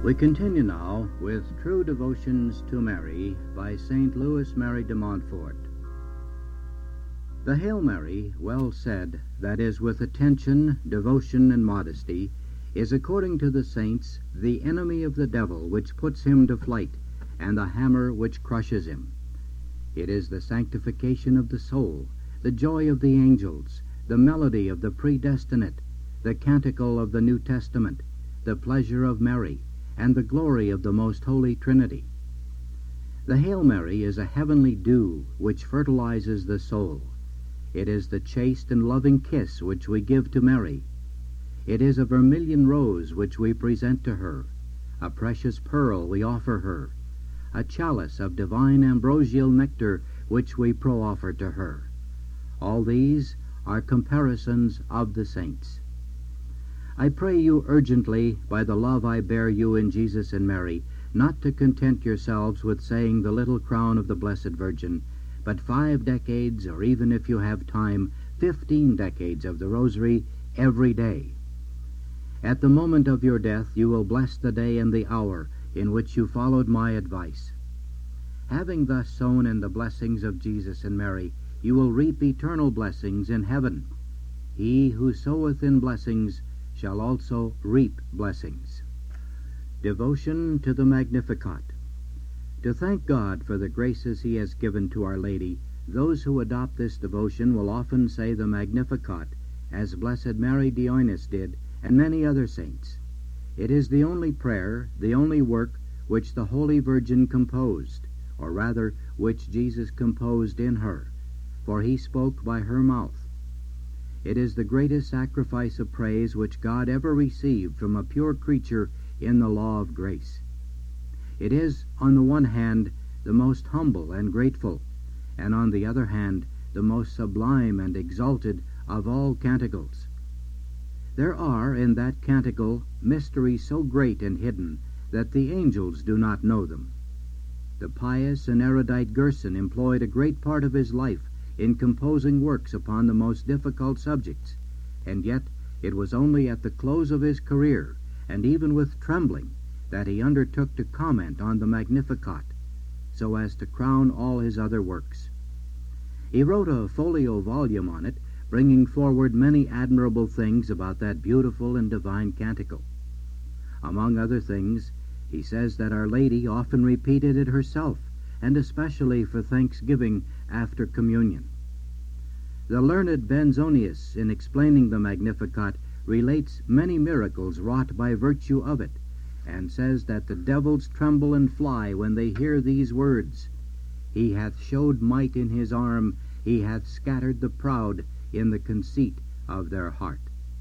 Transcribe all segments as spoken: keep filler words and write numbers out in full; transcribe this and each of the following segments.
We continue now with True Devotions to Mary by Saint Louis Mary de Montfort. The Hail Mary, well said, that is with attention, devotion, and modesty, is, according to the saints, the enemy of the devil, which puts him to flight, and the hammer which crushes him. It is the sanctification of the soul, the joy of the angels, the melody of the predestinate, the canticle of the New Testament, the pleasure of Mary, and the glory of the most holy Trinity. The Hail Mary is a heavenly dew which fertilizes the soul. It is the chaste and loving kiss which we give to Mary. It is a vermilion rose which we present to her, a precious pearl we offer her, a chalice of divine ambrosial nectar which we pro-offer to her. All these are comparisons of the saints. I pray you urgently, by the love I bear you in Jesus and Mary, not to content yourselves with saying the little crown of the Blessed Virgin, but five decades, or even if you have time, fifteen decades of the Rosary every day. At the moment of your death you will bless the day and the hour in which you followed my advice. Having thus sown in the blessings of Jesus and Mary, you will reap eternal blessings in heaven. He who soweth in blessings shall also reap blessings. Devotion to the Magnificat. To thank God for the graces he has given to Our Lady, those who adopt this devotion will often say the Magnificat, as Blessed Mary Dionis did, and many other saints. It is the only prayer, the only work, which the Holy Virgin composed, or rather, which Jesus composed in her, for he spoke by her mouth. It is the greatest sacrifice of praise which God ever received from a pure creature in the law of grace. It is, on the one hand, the most humble and grateful, and on the other hand, the most sublime and exalted of all canticles. There are in that canticle mysteries so great and hidden that the angels do not know them. The pious and erudite Gerson employed a great part of his life in composing works upon the most difficult subjects, and yet it was only at the close of his career, and even with trembling, that he undertook to comment on the Magnificat, so as to crown all his other works. He wrote a folio volume on it, bringing forward many admirable things about that beautiful and divine canticle. Among other things, he says that Our Lady often repeated it herself, and especially for thanksgiving after communion. The learned Benzonius, in explaining the Magnificat, relates many miracles wrought by virtue of it, and says that the devils tremble and fly when they hear these words: He hath showed might in his arm, he hath scattered the proud in the conceit of their heart.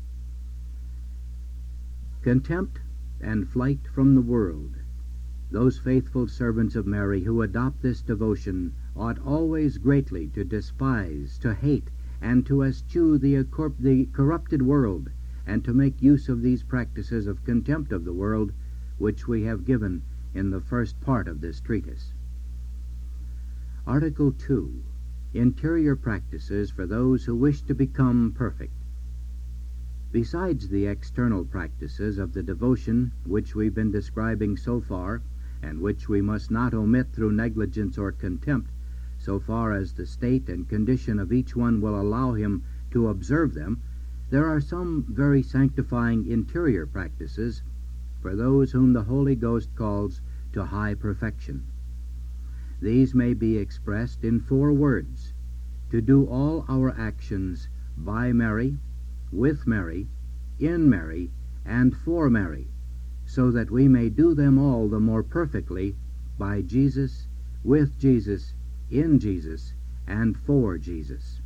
Contempt and flight from the world. Those faithful servants of Mary who adopt this devotion ought always greatly to despise, to hate, and to eschew the, the corrupted world, and to make use of these practices of contempt of the world, which we have given in the first part of this treatise. Article two. Interior practices for those who wish to become perfect. Besides the external practices of the devotion which we've been describing so far, and which we must not omit through negligence or contempt, so far as the state and condition of each one will allow him to observe them, there are some very sanctifying interior practices for those whom the Holy Ghost calls to high perfection. These may be expressed in four words: to do all our actions by Mary, with Mary, in Mary, and for Mary, so that we may do them all the more perfectly by Jesus, with Jesus, in Jesus, and for Jesus.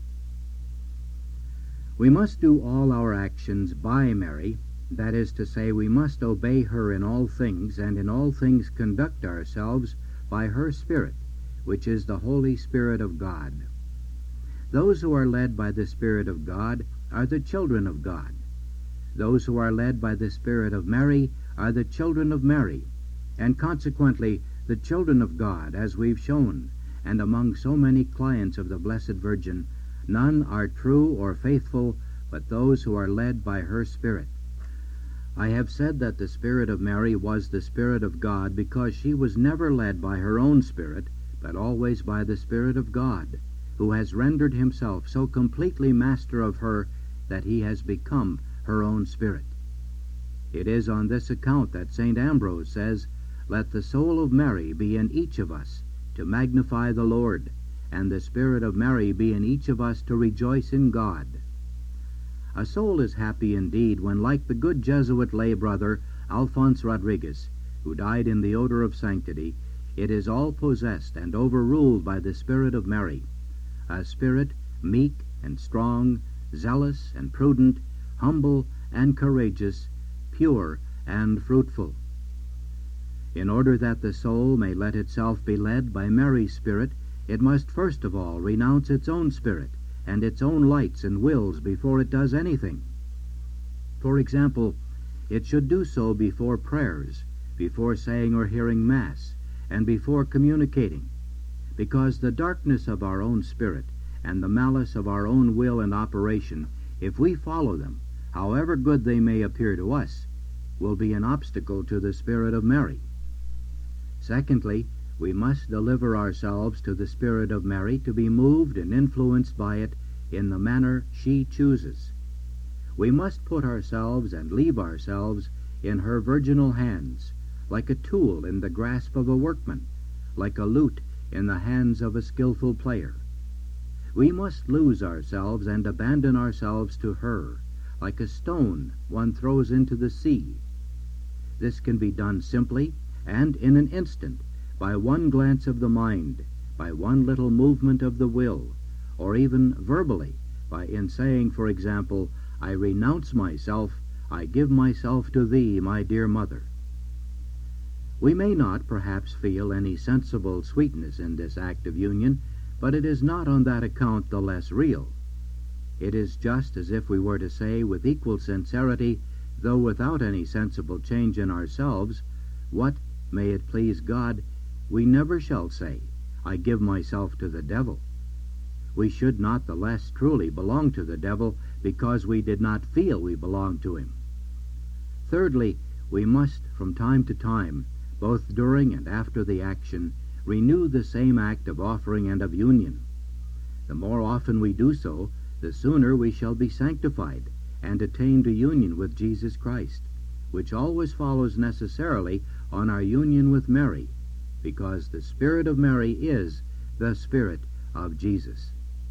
We must do all our actions by Mary, that is to say, we must obey her in all things, and in all things conduct ourselves by her Spirit, which is the Holy Spirit of God. Those who are led by the Spirit of God are the children of God. Those who are led by the Spirit of Mary are the children of Mary, and consequently the children of God, as we've shown, and among so many clients of the Blessed Virgin, none are true or faithful but those who are led by her Spirit. I have said that the Spirit of Mary was the Spirit of God because she was never led by her own spirit, but always by the Spirit of God, who has rendered himself so completely master of her that he has become her own spirit. It is on this account that Saint Ambrose says, "Let the soul of Mary be in each of us to magnify the Lord, and the Spirit of Mary be in each of us to rejoice in God." A soul is happy indeed when, like the good Jesuit lay brother Alphonse Rodriguez, who died in the odor of sanctity, it is all possessed and overruled by the Spirit of Mary, a spirit meek and strong, zealous and prudent, humble and courageous, pure and fruitful. In order that the soul may let itself be led by Mary's Spirit, it must first of all renounce its own spirit and its own lights and wills before it does anything. For example, it should do so before prayers, before saying or hearing Mass, and before communicating, because the darkness of our own spirit and the malice of our own will and operation, if we follow them, however good they may appear to us, will be an obstacle to the Spirit of Mary. Secondly, we must deliver ourselves to the Spirit of Mary to be moved and influenced by it in the manner she chooses. We must put ourselves and leave ourselves in her virginal hands, like a tool in the grasp of a workman, like a lute in the hands of a skillful player. We must lose ourselves and abandon ourselves to her, like a stone one throws into the sea. This can be done simply and in an instant, by one glance of the mind, by one little movement of the will, or even verbally, by in saying, for example, "I renounce myself, I give myself to thee, my dear mother." We may not, perhaps, feel any sensible sweetness in this act of union, but it is not on that account the less real. It is just as if we were to say with equal sincerity, though without any sensible change in ourselves, what, may it please God, we never shall say, "I give myself to the devil." We should not the less truly belong to the devil because we did not feel we belonged to him. Thirdly, we must from time to time, both during and after the action, renew the same act of offering and of union. The more often we do so, the sooner we shall be sanctified and attain to union with Jesus Christ, which always follows necessarily on our union with Mary, because the Spirit of Mary is the Spirit of Jesus.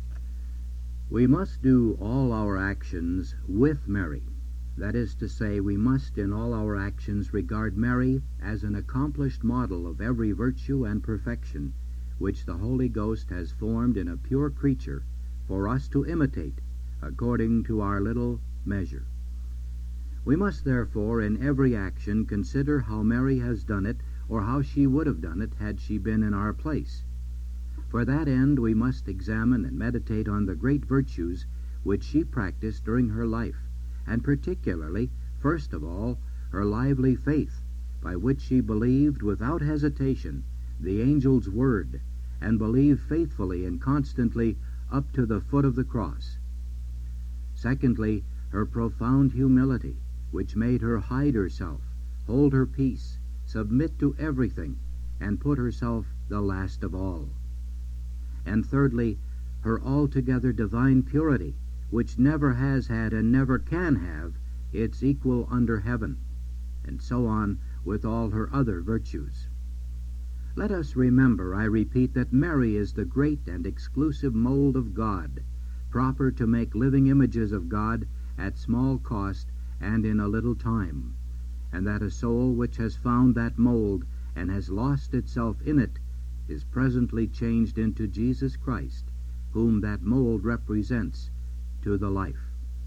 We must do all our actions with Mary. That is to say, we must in all our actions regard Mary as an accomplished model of every virtue and perfection which the Holy Ghost has formed in a pure creature for us to imitate according to our little measure. We must therefore in every action consider how Mary has done it, or how she would have done it had she been in our place. For that end we must examine and meditate on the great virtues which she practiced during her life, and particularly, first of all, her lively faith, by which she believed without hesitation the angel's word, and believed faithfully and constantly up to the foot of the cross. Secondly, her profound humility, which made her hide herself, hold her peace, submit to everything, and put herself the last of all. And thirdly, her altogether divine purity, which never has had and never can have its equal under heaven, and so on with all her other virtues. Let us remember, I repeat, that Mary is the great and exclusive mold of God, proper to make living images of God at small cost and in a little time, and that a soul which has found that mold and has lost itself in it is presently changed into Jesus Christ, whom that mold represents, to the life.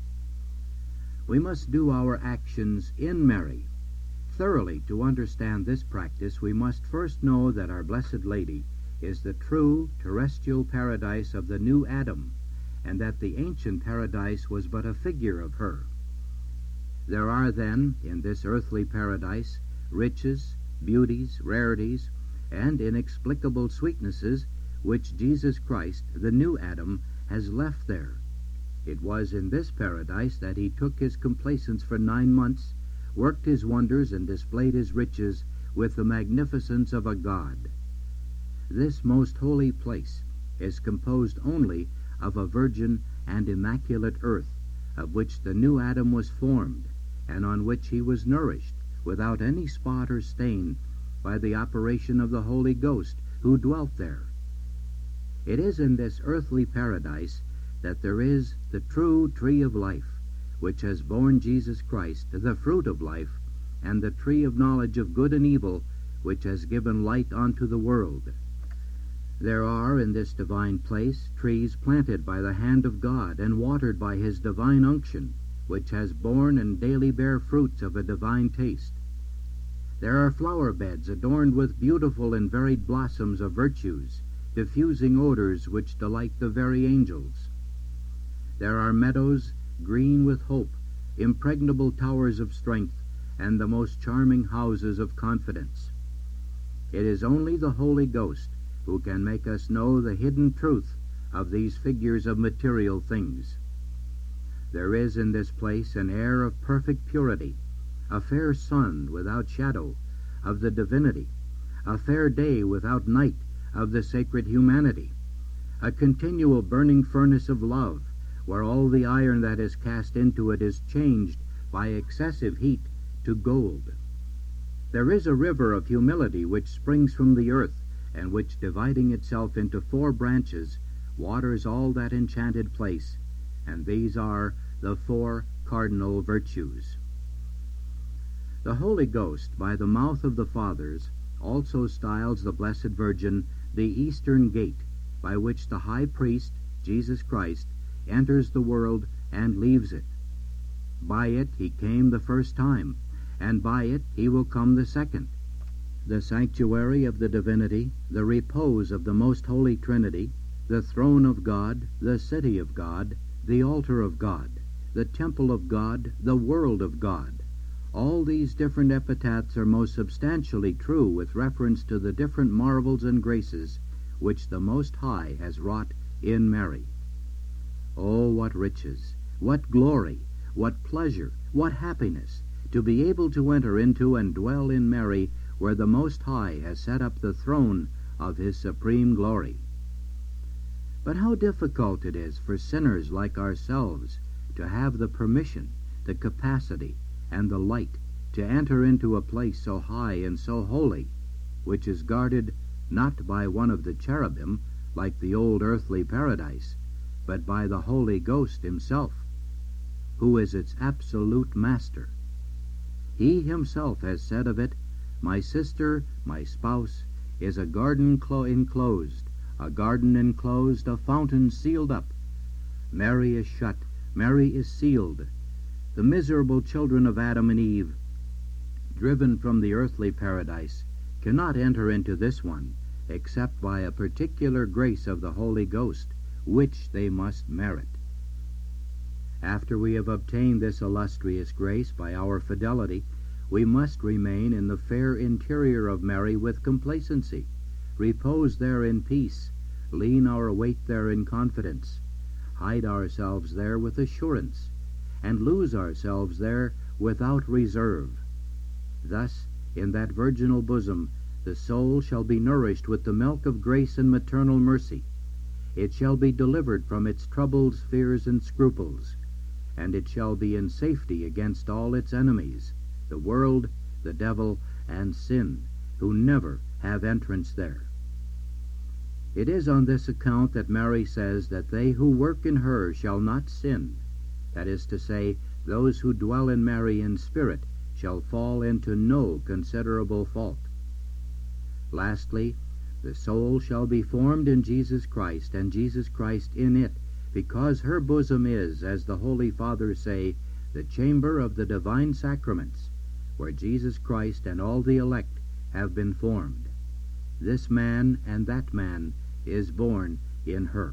We must do our actions in Mary. Thoroughly to understand this practice, we must first know that our Blessed Lady is the true terrestrial paradise of the new Adam, and that the ancient paradise was but a figure of her. There are then, in this earthly paradise, riches, beauties, rarities, and inexplicable sweetnesses which Jesus Christ, the new Adam, has left there. It was in this paradise that he took his complacence for nine months, worked his wonders and displayed his riches with the magnificence of a god. This most holy place is composed only of a virgin and immaculate earth, of which the new Adam was formed, and on which he was nourished, without any spot or stain, by the operation of the Holy Ghost, who dwelt there. It is in this earthly paradise that there is the true tree of life, which has borne Jesus Christ, the fruit of life, and the tree of knowledge of good and evil, which has given light unto the world. There are in this divine place trees planted by the hand of God and watered by his divine unction, which has borne and daily bear fruits of a divine taste. There are flower beds adorned with beautiful and varied blossoms of virtues, diffusing odors which delight the very angels. There are meadows green with hope, impregnable towers of strength, and the most charming houses of confidence. It is only the Holy Ghost who can make us know the hidden truth of these figures of material things. There is in this place an air of perfect purity, a fair sun without shadow of the divinity, a fair day without night of the sacred humanity, a continual burning furnace of love, where all the iron that is cast into it is changed by excessive heat to gold. There is a river of humility which springs from the earth, and which, dividing itself into four branches, waters all that enchanted place, and these are the four cardinal virtues. The Holy Ghost, by the mouth of the Fathers, also styles the Blessed Virgin the Eastern Gate, by which the High Priest, Jesus Christ, enters the world and leaves it. By it he came the first time, and by it he will come the second. The sanctuary of the divinity, the repose of the most holy Trinity, the throne of God, the city of God, the altar of God, the temple of God, the world of God. All these different epithets are most substantially true with reference to the different marvels and graces which the Most High has wrought in Mary. Oh, what riches, what glory, what pleasure, what happiness, to be able to enter into and dwell in Mary, where the Most High has set up the throne of his supreme glory. But how difficult it is for sinners like ourselves to have the permission, the capacity, and the light to enter into a place so high and so holy, which is guarded not by one of the cherubim, like the old earthly paradise, but by the Holy Ghost himself, who is its absolute master. He himself has said of it, "My sister, my spouse, is a garden clo- enclosed, a garden enclosed, a fountain sealed up. Mary is shut, Mary is sealed." The miserable children of Adam and Eve, driven from the earthly paradise, cannot enter into this one, except by a particular grace of the Holy Ghost, which they must merit. After we have obtained this illustrious grace by our fidelity, we must remain in the fair interior of Mary with complacency, repose there in peace, lean our weight there in confidence, hide ourselves there with assurance, and lose ourselves there without reserve. Thus, in that virginal bosom, the soul shall be nourished with the milk of grace and maternal mercy. It shall be delivered from its troubles, fears, and scruples, and it shall be in safety against all its enemies, the world, the devil, and sin, who never have entrance there. It is on this account that Mary says that they who work in her shall not sin. That is to say, those who dwell in Mary in spirit shall fall into no considerable fault. Lastly, the soul shall be formed in Jesus Christ, and Jesus Christ in it, because her bosom is, as the Holy Fathers say, the chamber of the divine sacraments, where Jesus Christ and all the elect have been formed. This man and that man is born in her.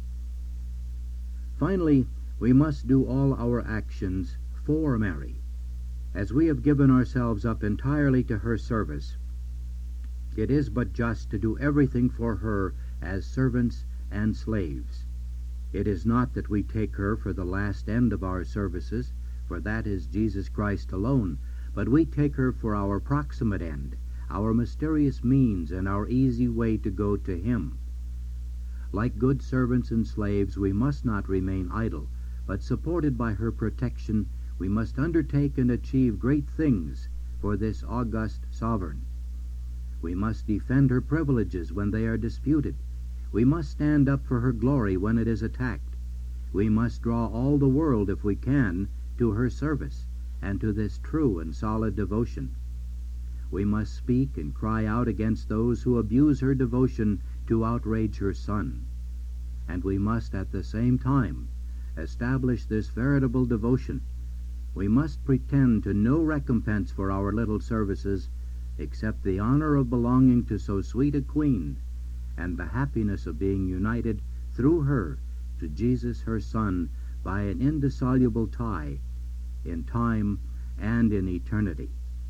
Finally, we must do all our actions for Mary. As we have given ourselves up entirely to her service, it is but just to do everything for her as servants and slaves. It is not that we take her for the last end of our services, for that is Jesus Christ alone, but we take her for our proximate end, our mysterious means, and our easy way to go to Him. Like good servants and slaves, we must not remain idle, but supported by her protection, we must undertake and achieve great things for this august sovereign. We must defend her privileges when they are disputed. We must stand up for her glory when it is attacked. We must draw all the world, if we can, to her service and to this true and solid devotion. We must speak and cry out against those who abuse her devotion to outrage her Son. And we must at the same time establish this veritable devotion. We must pretend to no recompense for our little services except the honor of belonging to so sweet a Queen, and the happiness of being united through her to Jesus her Son by an indissoluble tie in time and in eternity.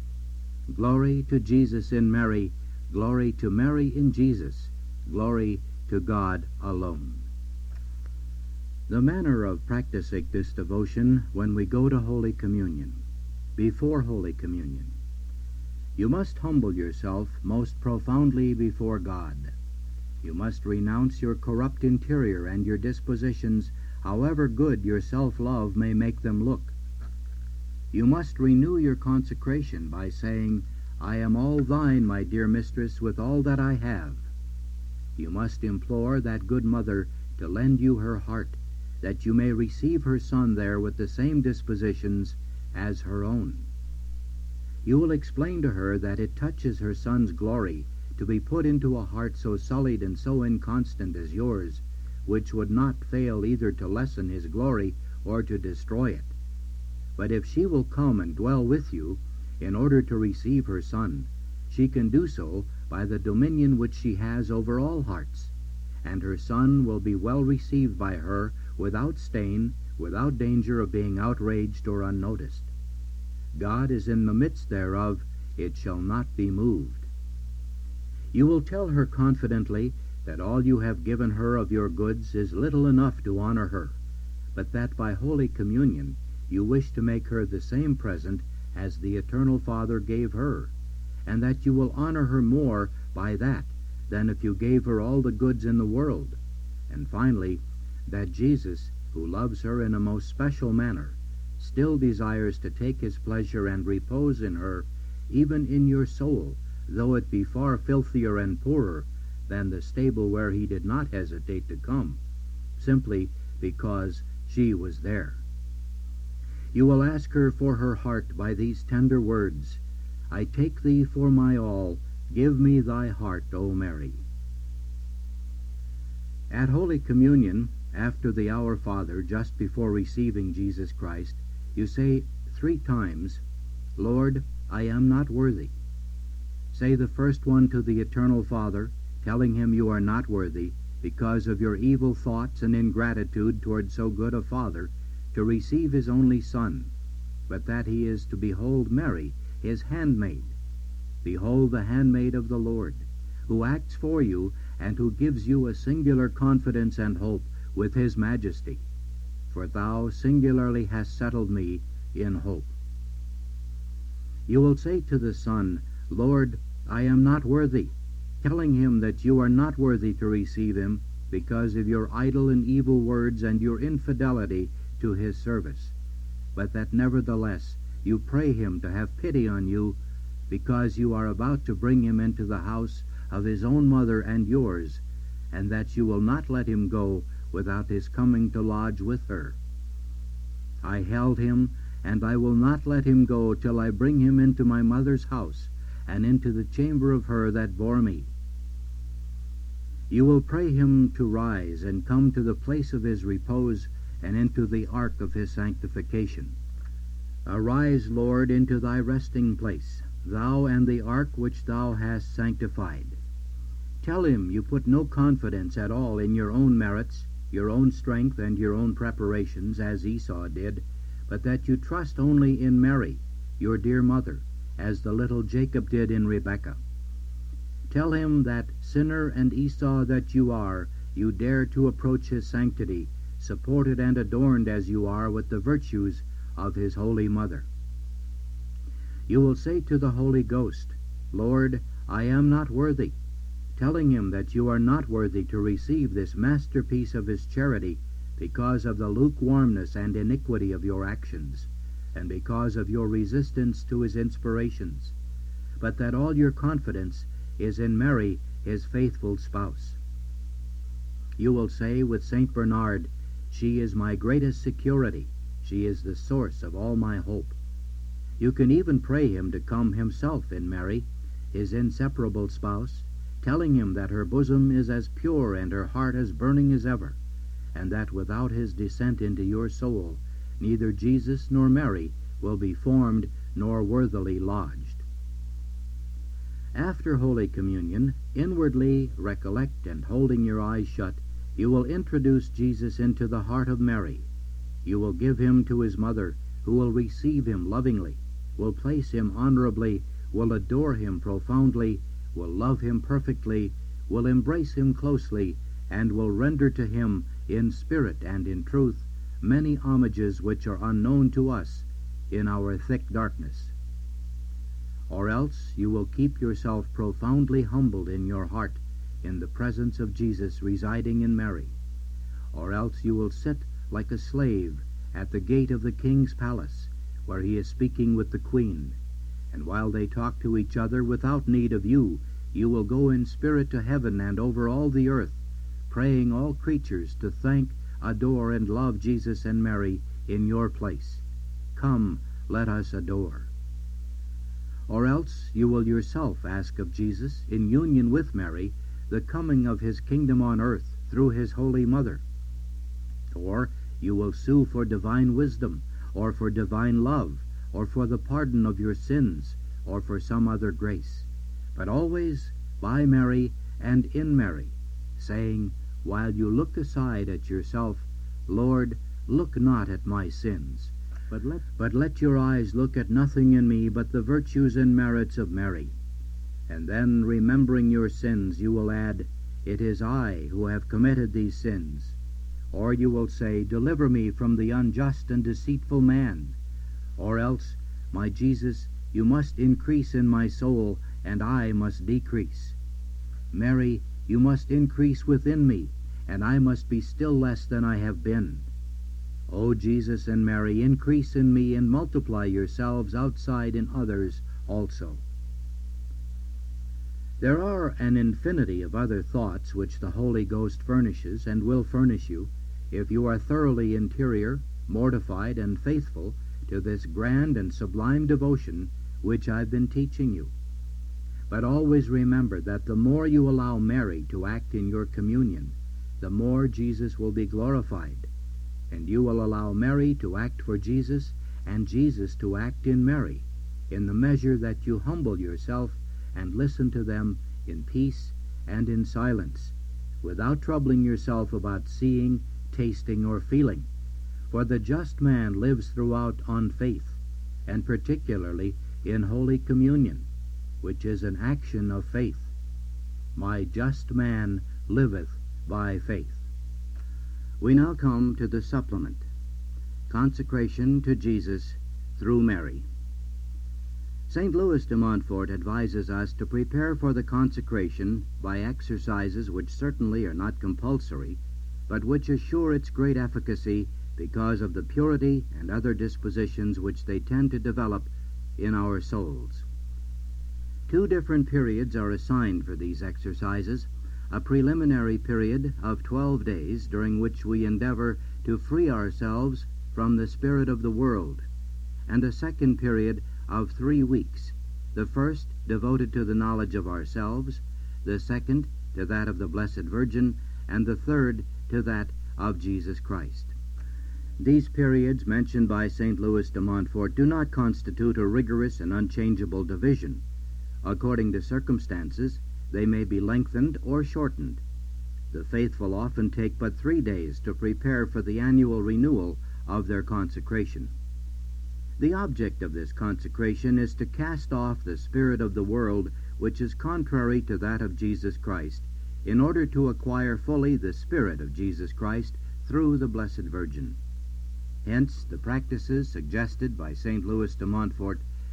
Glory to Jesus in Mary, glory to Mary in Jesus, glory to God alone. The manner of practicing this devotion when we go to Holy Communion. Before Holy Communion, you must humble yourself most profoundly before God. You must renounce your corrupt interior and your dispositions, however good your self-love may make them look. You must renew your consecration by saying, I am all thine, my dear mistress, with all that I have. You must implore that good mother to lend you her heart, that you may receive her Son there with the same dispositions as her own. You will explain to her that it touches her Son's glory to be put into a heart so sullied and so inconstant as yours, which would not fail either to lessen his glory or to destroy it. But if she will come and dwell with you in order to receive her Son, she can do so by the dominion which she has over all hearts, and her Son will be well received by her without stain, without danger of being outraged or unnoticed. God is in the midst thereof, it shall not be moved. You will tell her confidently that all you have given her of your goods is little enough to honor her, but that by Holy Communion you wish to make her the same present as the Eternal Father gave her, and that you will honor her more by that than if you gave her all the goods in the world, and finally, that Jesus, who loves her in a most special manner, still desires to take his pleasure and repose in her, even in your soul, though it be far filthier and poorer than the stable where he did not hesitate to come, simply because she was there. You will ask her for her heart by these tender words, I take thee for my all, give me thy heart, O Mary. At Holy Communion, after the Our Father, just before receiving Jesus Christ, you say three times, Lord, I am not worthy. Say the first one to the Eternal Father, telling him you are not worthy, because of your evil thoughts and ingratitude toward so good a Father, to receive his only Son, but that he is to behold Mary, his handmaid. Behold the handmaid of the Lord, who acts for you and who gives you a singular confidence and hope with his majesty. For thou singularly hast settled me in hope. You will say to the Son, Lord, I am not worthy, telling him that you are not worthy to receive him because of your idle and evil words and your infidelity to his service, but that nevertheless you pray him to have pity on you because you are about to bring him into the house of his own mother and yours, and that you will not let him go without his coming to lodge with her. I held him, and I will not let him go till I bring him into my mother's house, and into the chamber of her that bore me. You will pray him to rise and come to the place of his repose and into the ark of his sanctification. Arise, Lord, into thy resting place, thou and the ark which thou hast sanctified. Tell him you put no confidence at all in your own merits, your own strength, and your own preparations, as Esau did, but that you trust only in Mary, your dear mother, as the little Jacob did in Rebekah. Tell him that, sinner and Esau that you are, you dare to approach his sanctity, supported and adorned as you are with the virtues of his holy mother. You will say to the Holy Ghost, Lord, I am not worthy, telling him that you are not worthy to receive this masterpiece of his charity because of the lukewarmness and iniquity of your actions, and because of your resistance to his inspirations, but that all your confidence is in Mary, his faithful spouse. You will say with Saint Bernard, she is my greatest security, she is the source of all my hope. You can even pray him to come himself in Mary, his inseparable spouse, telling him that her bosom is as pure and her heart as burning as ever, and that without his descent into your soul, neither Jesus nor Mary will be formed nor worthily lodged. After Holy Communion, inwardly recollect, and holding your eyes shut, you will introduce Jesus into the heart of Mary. You will give him to his mother, who will receive him lovingly, will place him honorably, will adore him profoundly, will love him perfectly, will embrace him closely, and will render to him, in spirit and in truth, many homages which are unknown to us in our thick darkness. Or else you will keep yourself profoundly humbled in your heart in the presence of Jesus residing in Mary. Or else you will sit like a slave at the gate of the king's palace, where he is speaking with the queen, and while they talk to each other without need of you, you will go in spirit to heaven and over all the earth, praying all creatures to thank, adore, and love Jesus and Mary in your place. Come, let us adore. Or else you will yourself ask of Jesus, in union with Mary, the coming of his kingdom on earth through his Holy Mother. Or you will sue for divine wisdom, or for divine love, or for the pardon of your sins, or for some other grace, but always by Mary and in Mary, saying, while you look aside at yourself, Lord, look not at my sins, but let, but let your eyes look at nothing in me but the virtues and merits of Mary. And then, remembering your sins, you will add, it is I who have committed these sins. Or you will say, deliver me from the unjust and deceitful man. Or else, my Jesus, you must increase in my soul, and I must decrease. Mary, you must increase within me, and I must be still less than I have been. O Jesus and Mary, increase in me and multiply yourselves outside in others also. There are an infinity of other thoughts which the Holy Ghost furnishes and will furnish you, if you are thoroughly interior, mortified, and faithful to this grand and sublime devotion which I've been teaching you. But always remember that the more you allow Mary to act in your communion, the more Jesus will be glorified, and you will allow Mary to act for Jesus, and Jesus to act in Mary, in the measure that you humble yourself and listen to them in peace and in silence, without troubling yourself about seeing, tasting, or feeling. For the just man lives throughout on faith, and particularly in Holy Communion, which is an action of faith. My just man liveth by faith. We now come to the supplement, Consecration to Jesus through Mary. Saint Louis de Montfort advises us to prepare for the consecration by exercises which certainly are not compulsory, but which assure its great efficacy because of the purity and other dispositions which they tend to develop in our souls. Two different periods are assigned for these exercises, a preliminary period of twelve days during which we endeavor to free ourselves from the spirit of the world, and a second period of three weeks, the first devoted to the knowledge of ourselves, the second to that of the Blessed Virgin, and the third to that of Jesus Christ. These periods mentioned by Saint Louis de Montfort do not constitute a rigorous and unchangeable division. According to circumstances, they may be lengthened or shortened. The faithful often take but three days to prepare for the annual renewal of their consecration. The object of this consecration is to cast off the spirit of the world which is contrary to that of Jesus Christ, in order to acquire fully the Spirit of Jesus Christ through the Blessed Virgin. Hence, the practices suggested by Saint Louis de Montfort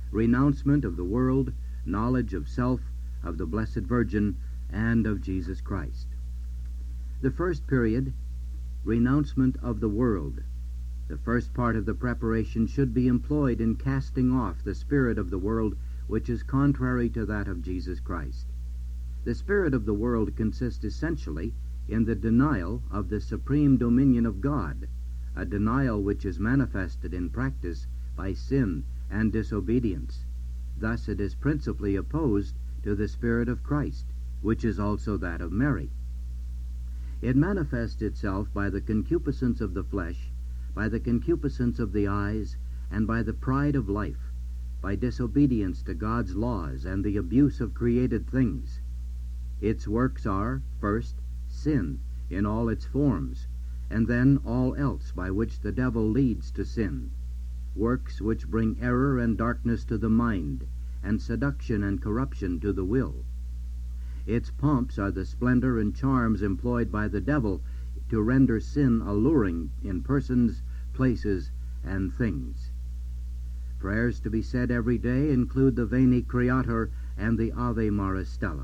renouncement of the world, knowledge of self, of the Blessed Virgin, and of Jesus Christ. The first period, renouncement of the world. The first part of the preparation should be employed in casting off the spirit of the world, which is contrary to that of Jesus Christ. The spirit of the world consists essentially in the denial of the supreme dominion of God, a denial which is manifested in practice by sin and disobedience. Thus it is principally opposed to the spirit of Christ, which is also that of Mary. It manifests itself by the concupiscence of the flesh, by the concupiscence of the eyes, and by the pride of life, by disobedience to God's laws and the abuse of created things. Its works are, first, sin in all its forms, and then all else by which the devil leads to sin, works which bring error and darkness to the mind, and seduction and corruption to the will. Its pomps are the splendor and charms employed by the devil to render sin alluring in persons, places, and things. Prayers to be said every day include the Veni Creator and the Ave Maris Stella.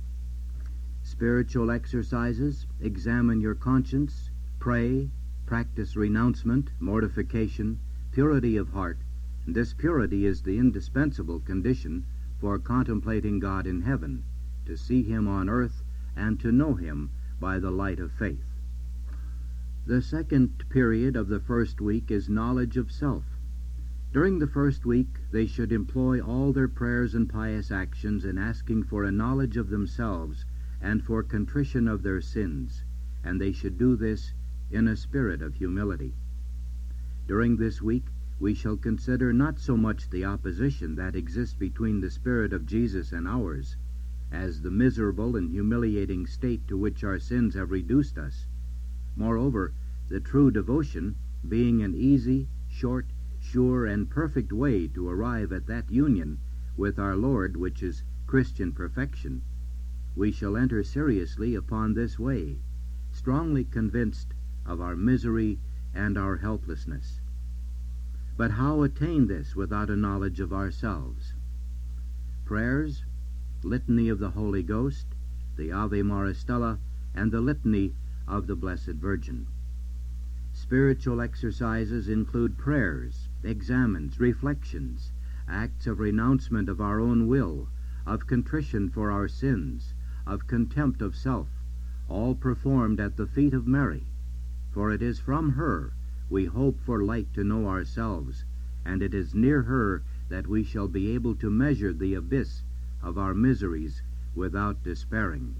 Spiritual exercises: examine your conscience, pray, practice renouncement, mortification, purity of heart. And this purity is the indispensable condition for contemplating God in heaven, to see Him on earth, and to know Him by the light of faith. The second period of the first week is knowledge of self. During the first week they should employ all their prayers and pious actions in asking for a knowledge of themselves and for contrition of their sins, and they should do this in a spirit of humility. During this week we shall consider not so much the opposition that exists between the Spirit of Jesus and ours, as the miserable and humiliating state to which our sins have reduced us. Moreover, the true devotion, being an easy, short, sure, and perfect way to arrive at that union with our Lord which is Christian perfection, we shall enter seriously upon this way, strongly convinced of our misery and our helplessness. But how attain this without a knowledge of ourselves? Prayers, Litany of the Holy Ghost, the Ave Maris Stella, and the Litany of the Blessed Virgin. Spiritual exercises include prayers, examens, reflections, acts of renouncement of our own will, of contrition for our sins, of contempt of self, all performed at the feet of Mary, for it is from her we hope for light to know ourselves, and it is near her that we shall be able to measure the abyss of our miseries without despairing.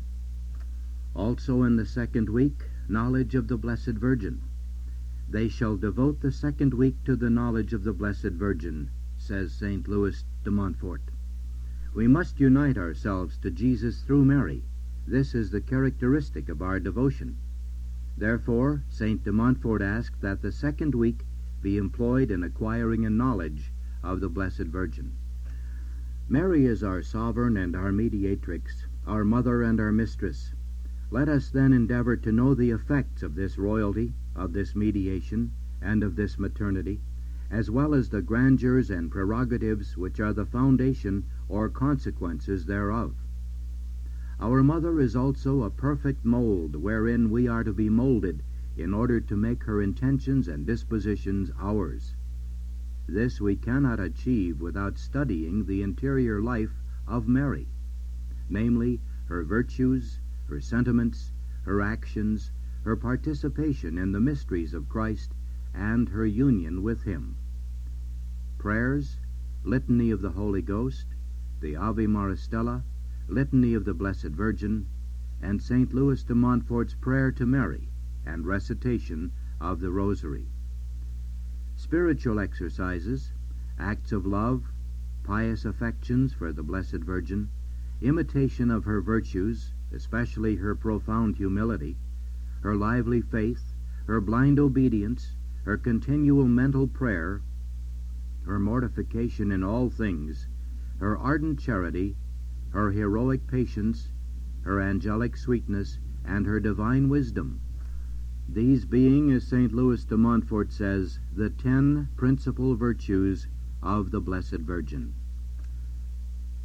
Also in the second week, knowledge of the Blessed Virgin. They shall devote the second week to the knowledge of the Blessed Virgin, says Saint Louis de Montfort. We must unite ourselves to Jesus through Mary. This is the characteristic of our devotion. Therefore, Saint de Montfort asked that the second week be employed in acquiring a knowledge of the Blessed Virgin. Mary is our sovereign and our mediatrix, our mother and our mistress. Let us then endeavor to know the effects of this royalty, of this mediation, and of this maternity, as well as the grandeurs and prerogatives which are the foundation or consequences thereof. Our mother is also a perfect mold wherein we are to be molded in order to make her intentions and dispositions ours. This we cannot achieve without studying the interior life of Mary, namely, her virtues, her sentiments, her actions, her participation in the mysteries of Christ, and her union with Him. Prayers, Litany of the Holy Ghost, the Ave Maris Stella, Litany of the Blessed Virgin, and Saint Louis de Montfort's prayer to Mary, and recitation of the Rosary. Spiritual exercises, acts of love, pious affections for the Blessed Virgin, imitation of her virtues, especially her profound humility, her lively faith, her blind obedience, her continual mental prayer, her mortification in all things, her ardent charity, her heroic patience, her angelic sweetness, and her divine wisdom. These being, as Saint Louis de Montfort says, the ten principal virtues of the Blessed Virgin.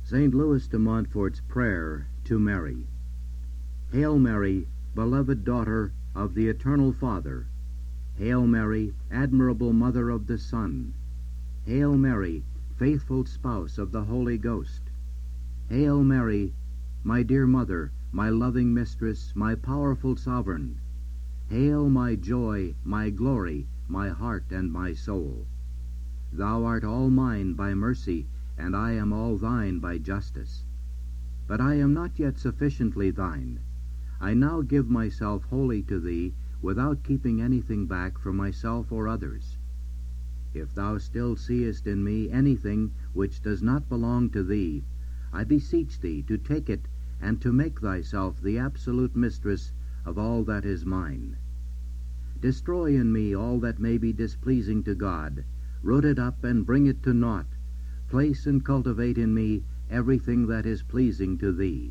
Saint Louis de Montfort's Prayer to Mary. Hail Mary, beloved daughter of the Eternal Father. Hail Mary, admirable Mother of the Son. Hail Mary, faithful spouse of the Holy Ghost. Hail Mary, my dear Mother, my loving Mistress, my powerful Sovereign. Hail my joy, my glory, my heart and my soul. Thou art all mine by mercy, and I am all thine by justice. But I am not yet sufficiently thine. I now give myself wholly to thee, without keeping anything back for myself or others. If thou still seest in me anything which does not belong to thee, I beseech thee to take it and to make thyself the absolute mistress of all that is mine. Destroy in me all that may be displeasing to God, root it up and bring it to naught. Place and cultivate in me everything that is pleasing to thee.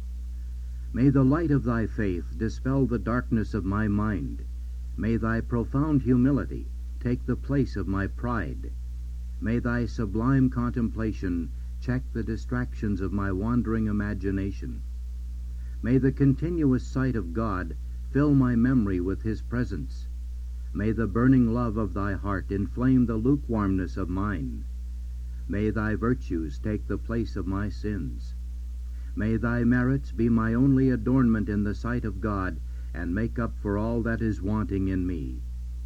May the light of thy faith dispel the darkness of my mind. May thy profound humility take the place of my pride. May thy sublime contemplation check the distractions of my wandering imagination. May the continuous sight of God fill my memory with his presence. May the burning love of thy heart inflame the lukewarmness of mine. May thy virtues take the place of my sins. May thy merits be my only adornment in the sight of God, and make up for all that is wanting in me.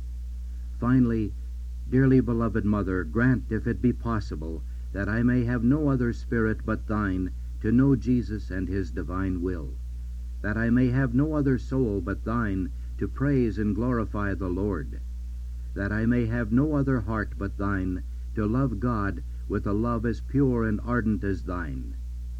Finally, dearly beloved Mother, grant, if it be possible, that I may have no other spirit but thine to know Jesus and his divine will, that I may have no other soul but thine to praise and glorify the Lord, that I may have no other heart but thine to love God with a love as pure and ardent as thine.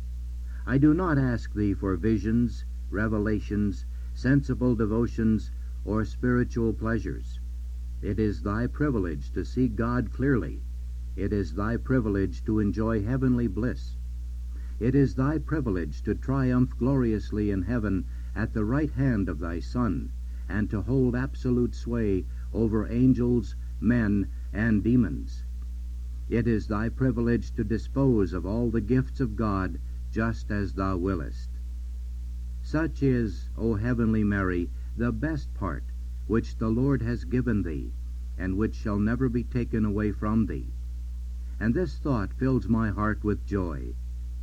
I do not ask thee for visions, revelations, sensible devotions, or spiritual pleasures. It is thy privilege to see God clearly. It is thy privilege to enjoy heavenly bliss. It is thy privilege to triumph gloriously in heaven at the right hand of thy Son, and to hold absolute sway over angels, men, and demons. It is thy privilege to dispose of all the gifts of God just as thou willest. Such is, O heavenly Mary, the best part which the Lord has given thee, and which shall never be taken away from thee. And this thought fills my heart with joy.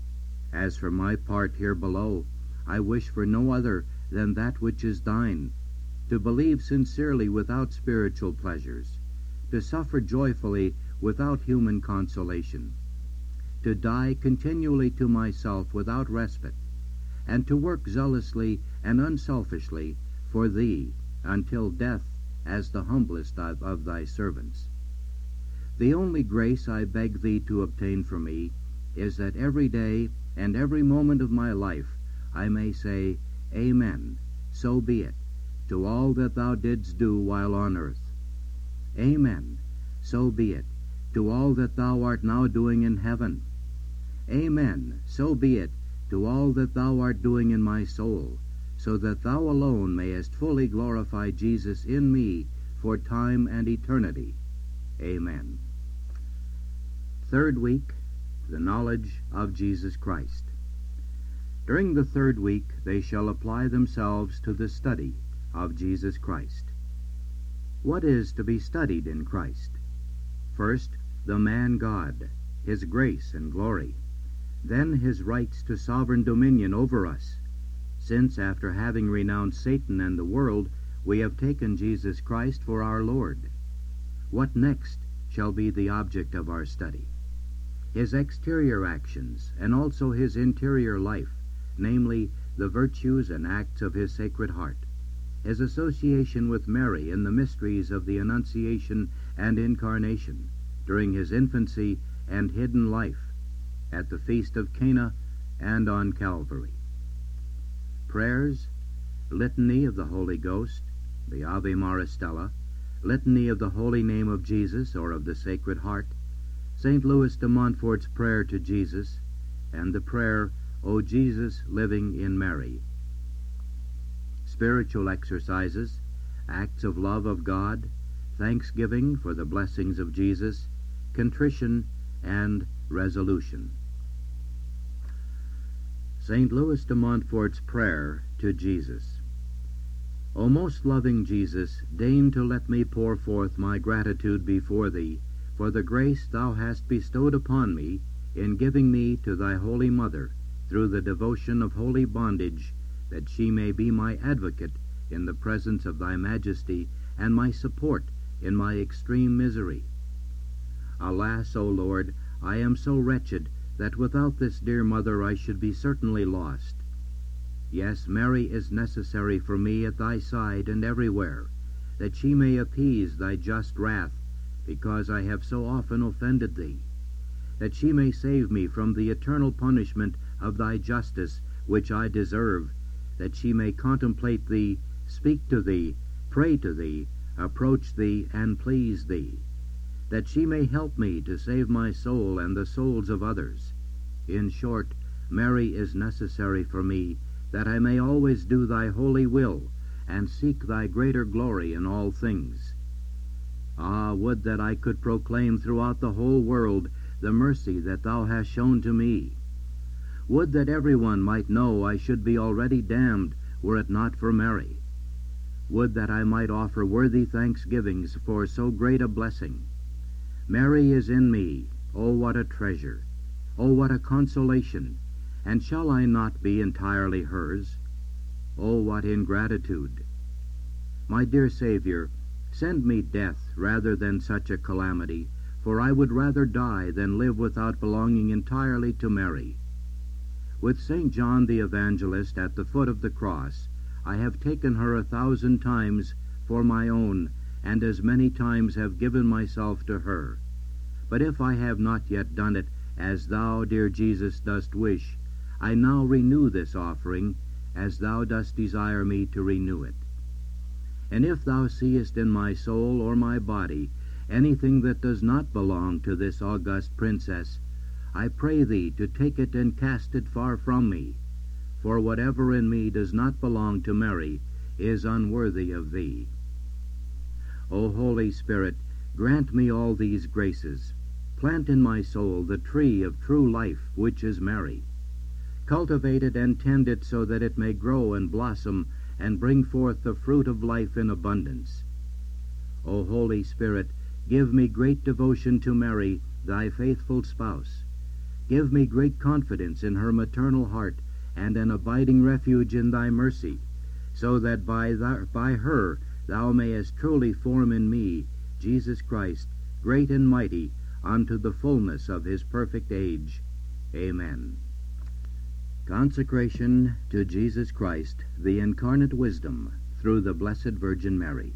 As for my part here below, I wish for no other than that which is thine, to believe sincerely without spiritual pleasures, to suffer joyfully without human consolation, to die continually to myself without respite, and to work zealously and unselfishly for thee until death as the humblest of, of thy servants. The only grace I beg thee to obtain for me is that every day and every moment of my life I may say, Amen, so be it, to all that thou didst do while on earth. Amen, so be it, to all that thou art now doing in heaven. Amen, so be it, to all that thou art doing in my soul, so that thou alone mayest fully glorify Jesus in me for time and eternity. Amen. Third week, the knowledge of Jesus Christ. During the third week they shall apply themselves to the study of Jesus Christ. What is to be studied in Christ? First, the man God, his grace and glory. Then his rights to sovereign dominion over us, since after having renounced Satan and the world, we have taken Jesus Christ for our Lord. What next shall be the object of our study? His exterior actions, and also his interior life, namely, the virtues and acts of his Sacred Heart, his association with Mary in the mysteries of the Annunciation and Incarnation, during his infancy and hidden life, at the feast of Cana and on Calvary. Prayers, Litany of the Holy Ghost, the Ave Maristella, Litany of the Holy Name of Jesus or of the Sacred Heart, Saint Louis de Montfort's Prayer to Jesus, and the prayer, O Jesus living in Mary. Spiritual exercises, acts of love of God, thanksgiving for the blessings of Jesus, contrition, and resolution. Saint Louis de Montfort's Prayer to Jesus. O most loving Jesus, deign to let me pour forth my gratitude before thee for the grace thou hast bestowed upon me in giving me to thy Holy Mother through the devotion of holy bondage, that she may be my advocate in the presence of thy majesty and my support in my extreme misery. Alas, O Lord, I am so wretched that without this dear mother I should be certainly lost. Yes, Mary is necessary for me at thy side and everywhere, that she may appease thy just wrath, because I have so often offended thee, that she may save me from the eternal punishment of thy justice which I deserve, that she may contemplate thee, speak to thee, pray to thee, approach thee, and please thee, that she may help me to save my soul and the souls of others. In short, Mary is necessary for me, that I may always do thy holy will, and seek thy greater glory in all things. Ah, would that I could proclaim throughout the whole world the mercy that thou hast shown to me. Would that everyone might know I should be already damned, were it not for Mary. Would that I might offer worthy thanksgivings for so great a blessing. Mary is in me. Oh, what a treasure! Oh, what a consolation! And shall I not be entirely hers? Oh, what ingratitude! My dear Savior, send me death rather than such a calamity, for I would rather die than live without belonging entirely to Mary. With Saint John the Evangelist at the foot of the cross, I have taken her a thousand times for my own, and as many times have given myself to her. But if I have not yet done it, as thou, dear Jesus, dost wish, I now renew this offering, as thou dost desire me to renew it. And if thou seest in my soul or my body anything that does not belong to this august princess, I pray thee to take it and cast it far from me, for whatever in me does not belong to Mary is unworthy of thee. O Holy Spirit, grant me all these graces. Plant in my soul the tree of true life, which is Mary. Cultivate it and tend it so that it may grow and blossom and bring forth the fruit of life in abundance. O Holy Spirit, give me great devotion to Mary, thy faithful spouse. Give me great confidence in her maternal heart and an abiding refuge in thy mercy, so that by, thy, by her thou mayest truly form in me Jesus Christ, great and mighty, unto the fullness of his perfect age. Amen. Consecration to Jesus Christ, the incarnate wisdom, through the Blessed Virgin Mary.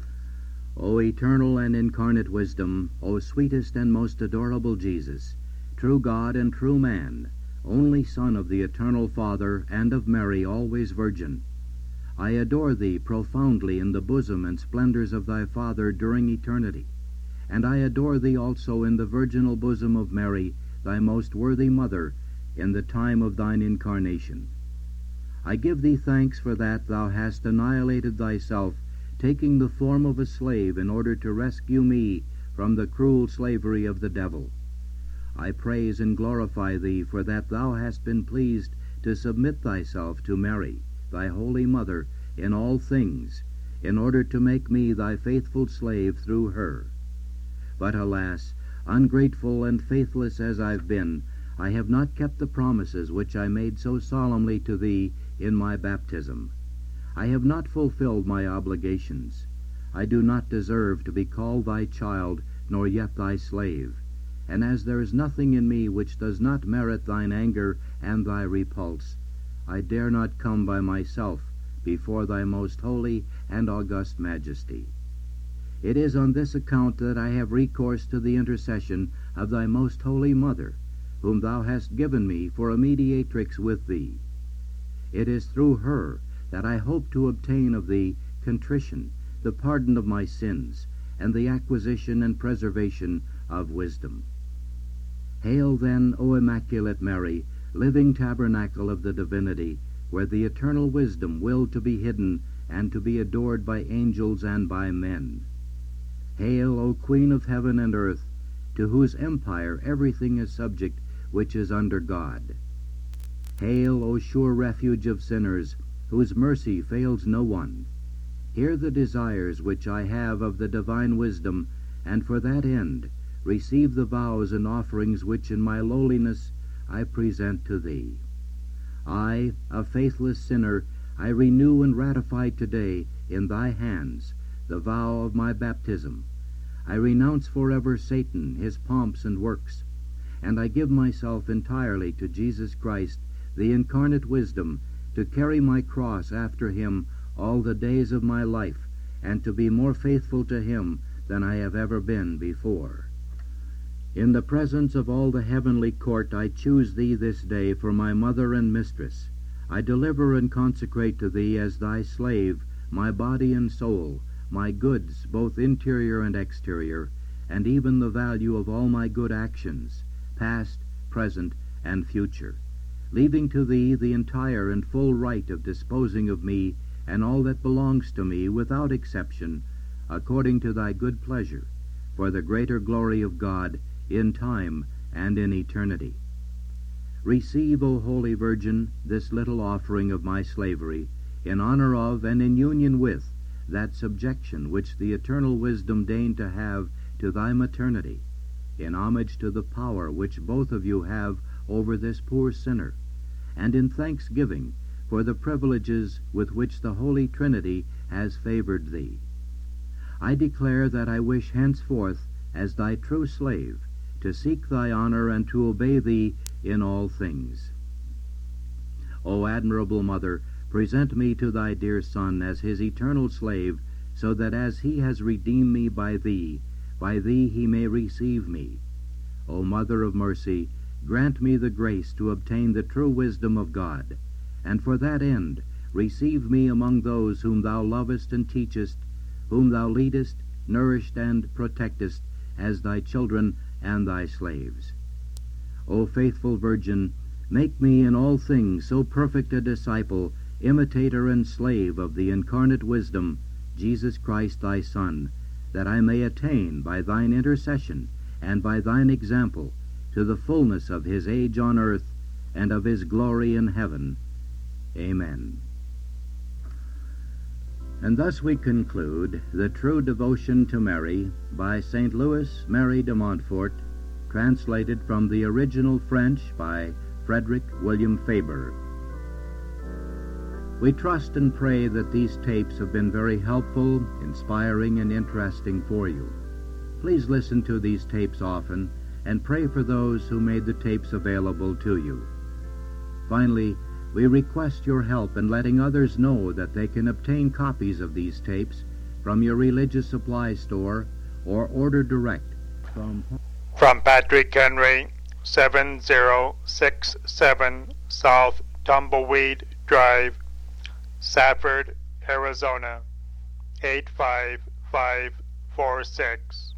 O eternal and incarnate wisdom, O sweetest and most adorable Jesus, true God and true man, only Son of the eternal Father and of Mary, always Virgin, I adore thee profoundly in the bosom and splendors of thy Father during eternity, and I adore thee also in the virginal bosom of Mary, thy most worthy Mother, in the time of thine incarnation. I give thee thanks for that thou hast annihilated thyself, taking the form of a slave in order to rescue me from the cruel slavery of the devil. I praise and glorify thee for that thou hast been pleased to submit thyself to Mary, thy holy Mother, in all things, in order to make me thy faithful slave through her. But alas, ungrateful and faithless as I've been, I have not kept the promises which I made so solemnly to thee in my baptism. I have not fulfilled my obligations. I do not deserve to be called thy child, nor yet thy slave. And as there is nothing in me which does not merit thine anger and thy repulse, I dare not come by myself before thy most holy and august majesty. It is on this account that I have recourse to the intercession of thy most holy Mother, whom thou hast given me for a mediatrix with thee. It is through her that I hope to obtain of thee contrition, the pardon of my sins, and the acquisition and preservation of wisdom. Hail then, O Immaculate Mary, living tabernacle of the divinity, where the eternal wisdom willed to be hidden and to be adored by angels and by men. Hail, O Queen of heaven and earth, to whose empire everything is subject which is under God. Hail, O sure refuge of sinners, whose mercy fails no one. Hear the desires which I have of the divine wisdom, and for that end receive the vows and offerings which in my lowliness I present to thee. I, a faithless sinner, I renew and ratify today in thy hands the vow of my baptism. I renounce forever Satan, his pomps and works, and I give myself entirely to Jesus Christ, the incarnate wisdom, to carry my cross after him all the days of my life, and to be more faithful to him than I have ever been before. In the presence of all the heavenly court I choose thee this day for my mother and mistress. I deliver and consecrate to thee as thy slave my body and soul, my goods both interior and exterior, and even the value of all my good actions, past, present, and future, leaving to thee the entire and full right of disposing of me and all that belongs to me without exception, according to thy good pleasure, for the greater glory of God, in time and in eternity. Receive, O Holy Virgin, this little offering of my slavery, in honor of and in union with that subjection which the eternal wisdom deigned to have to thy maternity, in homage to the power which both of you have over this poor sinner, and in thanksgiving for the privileges with which the Holy Trinity has favored thee. I declare that I wish henceforth, as thy true slave, to seek thy honor and to obey thee in all things. O admirable Mother, present me to thy dear Son as his eternal slave, so that as he has redeemed me by thee, by thee he may receive me. O Mother of mercy, grant me the grace to obtain the true wisdom of God, and for that end receive me among those whom thou lovest and teachest, whom thou leadest, nourishest, and protectest as thy children and thy slaves. O faithful Virgin, make me in all things so perfect a disciple, imitator and slave of the incarnate wisdom, Jesus Christ thy Son, that I may attain by thine intercession and by thine example to the fullness of his age on earth and of his glory in heaven. Amen. And thus we conclude the True Devotion to Mary by Saint Louis Mary de Montfort, translated from the original French by Frederick William Faber. We trust and pray that these tapes have been very helpful, inspiring, and interesting for you. Please listen to these tapes often and pray for those who made the tapes available to you. Finally, we request your help in letting others know that they can obtain copies of these tapes from your religious supply store or order direct from From Patrick Henry, seven zero six seven South Tumbleweed Drive, Safford, Arizona, eight five five four six.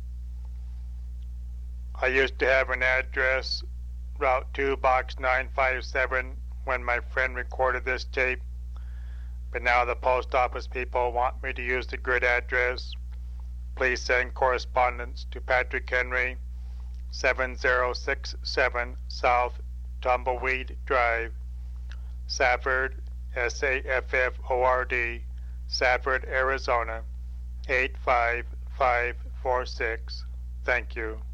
I used to have an address, Route two, Box nine five seven, when my friend recorded this tape, but now the post office people want me to use the grid address. Please send correspondence to Patrick Henry, seven zero six seven South Tumbleweed Drive, Safford, S A F F O R D, Safford, Arizona, eight five five four six. Thank you.